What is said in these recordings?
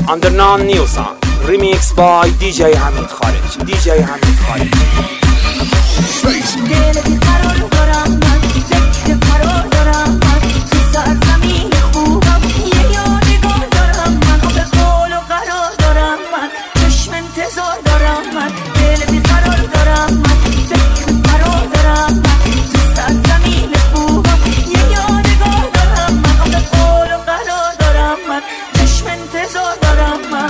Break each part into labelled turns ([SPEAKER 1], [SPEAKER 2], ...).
[SPEAKER 1] Underground New Sound Remix by DJ حمید خارجی. DJ حمید خارجی.
[SPEAKER 2] دل بیقرار دارم من، فکر فرار دارم من، تو سرزمین خوبم یه یادگار دارم من، به قول و قرار دارم من، چشم انتظار دارم من. دل بیقرار دارم من، فکر فرار دارم من، تو سرزمین خوبم یه یادگار دارم من، به قول و قرار دارم من، چشم انتظار دارم من.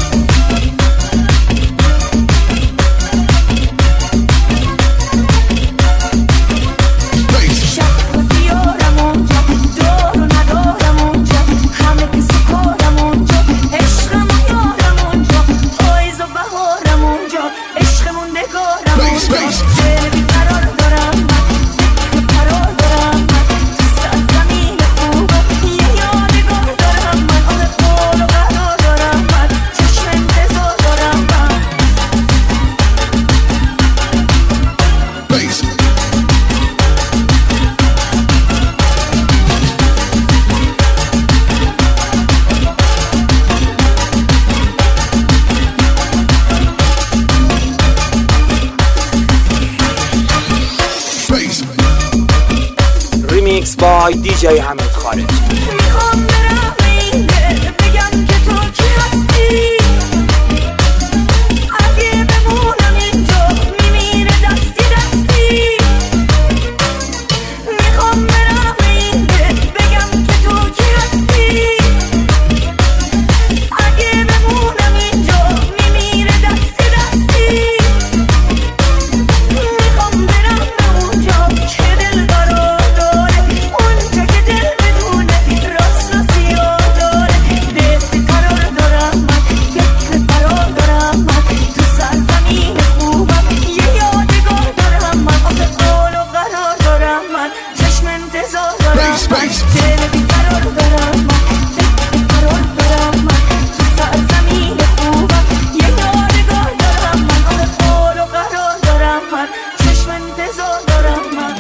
[SPEAKER 1] Remix by DJ حمید خارجی.
[SPEAKER 2] میخوام برم این دل بگم که تو کی هستی، اگه بمونم اینجا میمیره دستی دستی. میخوام برم این دل بگم که تو کی هستی، اگه بمونم اینجا میمیره دستی دستی. میخوام برم به اونجا که دل قرار داره، اونجا که دل بدونه راست و سیاه داره. دل بیقرار دارم من، فکر فرار دارم من، تو سرزمین خوبم یه یادگار دارم من، به قول و قرار دارم من، چشم انتظار دارم من. دل بیقرار دارم من، فکر فرار دارم من، تو سرزمین خوبم یه یادگار دارم من، به قول و قرار دارم من، چشم انتظار دارم من.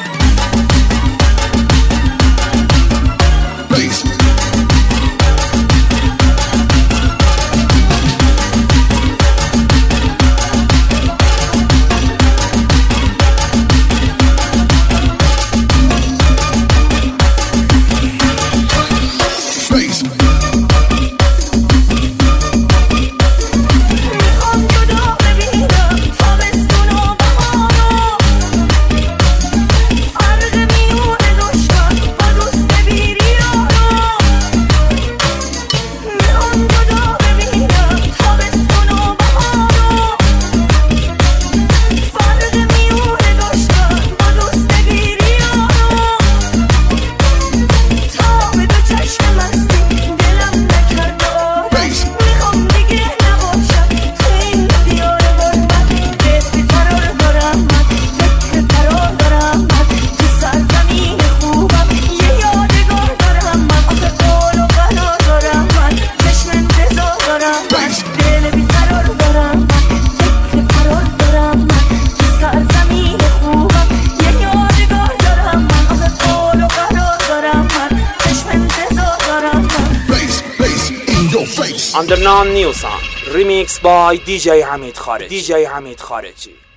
[SPEAKER 2] میخوام جدا ببینم تابستون و بهارو، فرق میون دشمن با دوست بی‌ریارو. میخوام جدا ببینم تابستون و بهارو، فرق میون دشمن با دوست بی‌ریارو. تا به دو چشم مستی دلم نکرد آرام، میخوام دیگه نباشم تو این دیار غربت. دل بیقرار دارم من، فکر فرار دارم من، تو سرزمین خوبم یه یادگار دارم من، به قول و قرار دارم من، چشم انتظار دارم من. دل بیقرار دارم من، فکر فرار دارم من، تو سرزمین خوبم یه یادگار دارم من، به قول و قرار دارم من، چشم انتظار دارم من.
[SPEAKER 1] Underground New Sound Remix by DJ حمید خارجی. DJ حمید خارجی.